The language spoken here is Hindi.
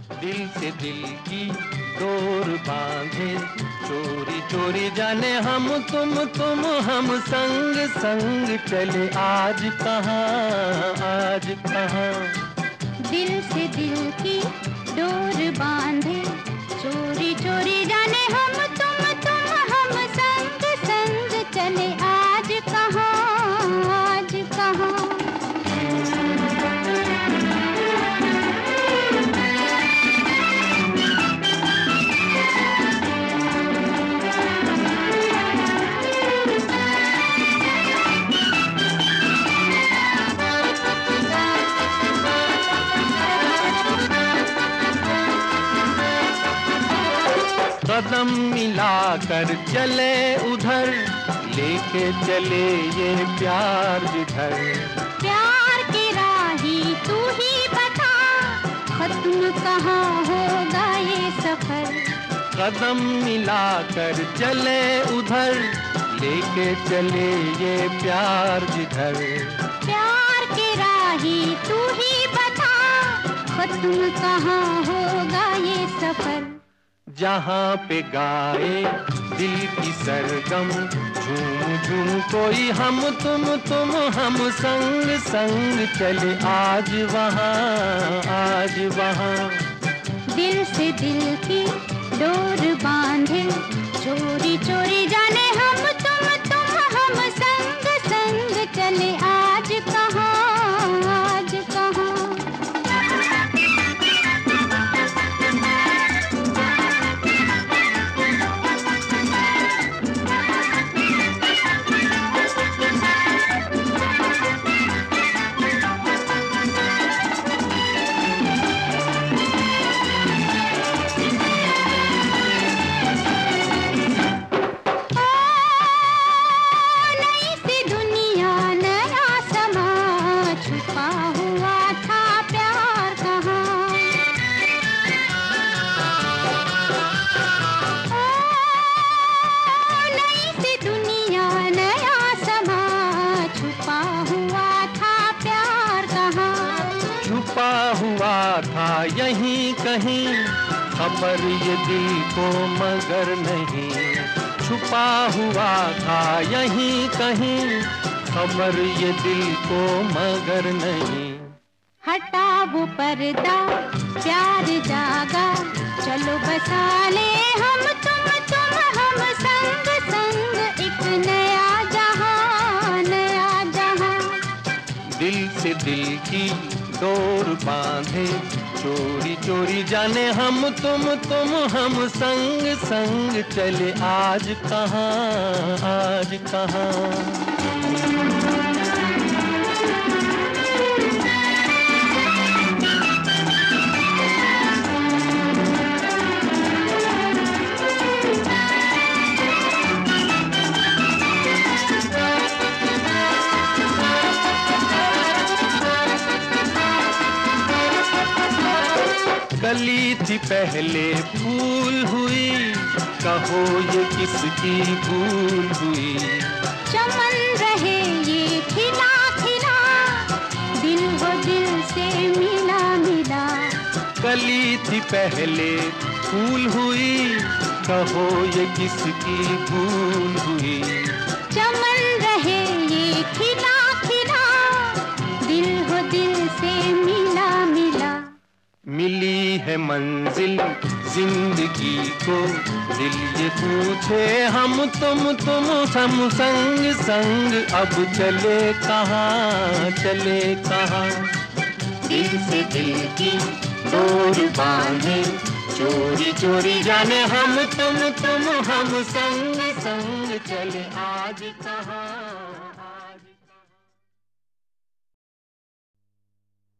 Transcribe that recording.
दिल से दिल की डोर बांधे, चोरी चोरी जाने हम तुम हम संग संग चले आज कहाँ, आज कहाँ। दिल से दिल की डोर बांधे, चोरी चोरी जाने हम तुम हम संग संग चले आज कहाँ, आज कहाँ। कदम मिलाकर चले उधर, लेके चले ये प्यार जिधर। प्यार की राही तू ही बता, खत्म कहाँ होगा ये सफर। कदम मिलाकर चले उधर, लेके चले ये प्यार जिधर। प्यार की राही तू ही बता, खत्म कहाँ होगा ये सफर। जहाँ पे गाए दिल की सरगम, झूम झूम कोई हम तुम हम संग संग चले आज वहाँ, आज वहाँ। दिल से दिल की डोर बांधे, चोरी चोरी जाने हम तुम हम संग संग चले आज कहाँ, आज कहाँ। हुआ था यहीं कहीं, खबर ये दिल को मगर नहीं। छुपा हुआ था यहीं कहीं, खबर ये दिल को मगर नहीं। हटा वो पर्दा, प्यार जागा, चलो बसा ले हम तुम हम संग संग एक नया जहां, नया जहां। दिल से दिल की डोर बांधे, चोरी चोरी जाने हम तुम हम संग संग चले आज कहाँ, आज कहाँ। कली थी पहले फूल हुई, कहो ये किसकी भूल हुई। चमन रहे ये खिला खिला, दिल वो दिल से मिला मिला। कली थी पहले फूल हुई, कहो ये किसकी भूल हुई। चमन रहे ये खिला खिला, दिल वो दिल से मिला मिला। मिली है मंजिल जिंदगी को, दिल ये पूछे हम तुम हम संग संग अब चले कहाँ, चले कहाँ। दिल से दिल की डोर बांधे, चोरी चोरी जाने हम तुम हम संग संग चले आज कहाँ।